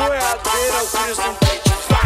boiadeira, o Cristo um beat fax.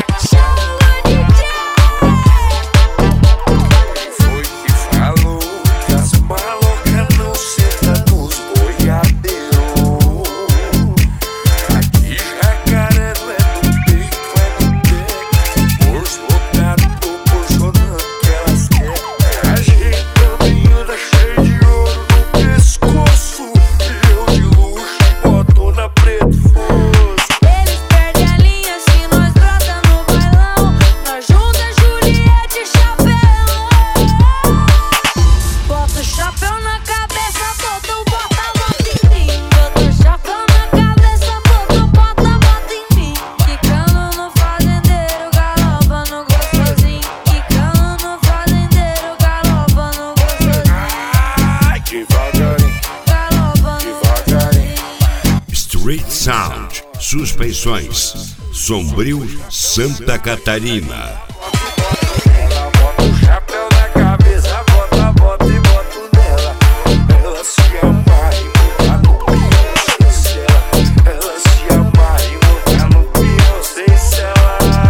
Foi que falou que as malocas não sentam nos boiadeiros. Aqui Jacaré não é no bico, é no beco. Por lotado, proporcionando que elas querem. Ajeitando e anda cheio de ouro no pescoço. Eu de luxo, botona preto fosse. Eles perdem a linha se nós brota no bailão. Nós junta Juliette e chapéu. Bota o chapéu na cabeça, bota o bota-bota em mim. Bota o chapéu na cabeça, bota o bota-bota em mim. Quicando no fazendeiro, galopa no gostosinho. Quicando no fazendeiro, galopa no gostosinho. Ai, devagarinho, Galopa no devagarinho. Street Sound, Suspensões, Sombrio, Santa Catarina. Ela bota o chapéu na cabeça, bota, bota e bota nela. Ela se amarra e monta no pião sem cela. Ela se amarra e monta no pião sem cela.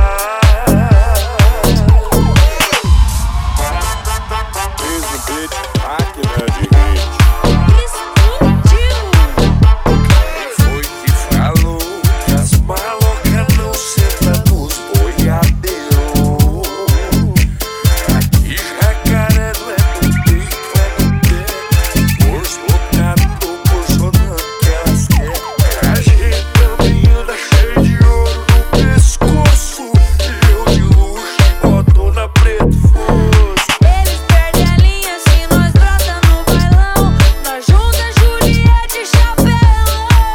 Mesmo beat, máquina de hit. explodiu. Foi que falou que as malocas não sentam nos boiadeiros. Aqui Jacaré não é no bico, é no beco. Por lotado, proporcionando que elas querem. Ajeitando e anda cheio de ouro no pescoço. Eu de luxo, botona preto fosse. Eles perdem a linha se nós brota no bailão. Nós junta Juliette e chapéu.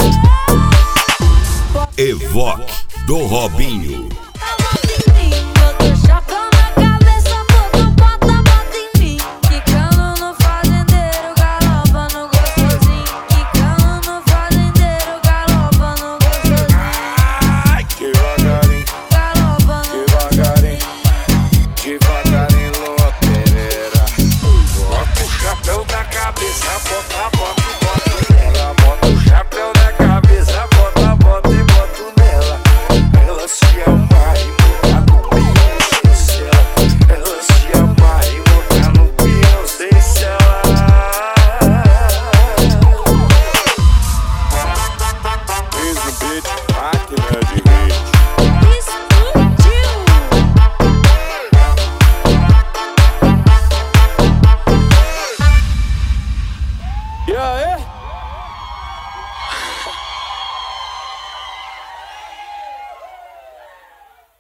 Evoque, do Robinho. Bota em mim, bota o chapéu na cabeça, bota o bota-bota em mim. Quicando no fazendeiro, galopa no gostosinho. Quicando no fazendeiro, galopa no gostosinho. Ai, devagarinho, Galopa no devagarinho, devagarinho, loteira. Bota o chapéu na cabeça, bota, bota, bota nela. Bota o chapéu na cabeça, bota, bota e bota nela. Ela se amarra e monta no pião sem cela. Ela se amarra e monta no pião sem cela. Mesmo beat, máquina de hit. explodiu. E aí?